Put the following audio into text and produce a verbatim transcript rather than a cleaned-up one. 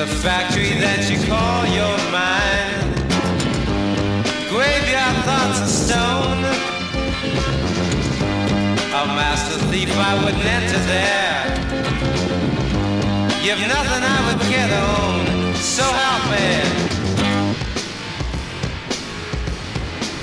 the factory that you call your mind. Graveyard thoughts of stone. A master thief, I wouldn't enter there. You've nothing I would care to own, so help me.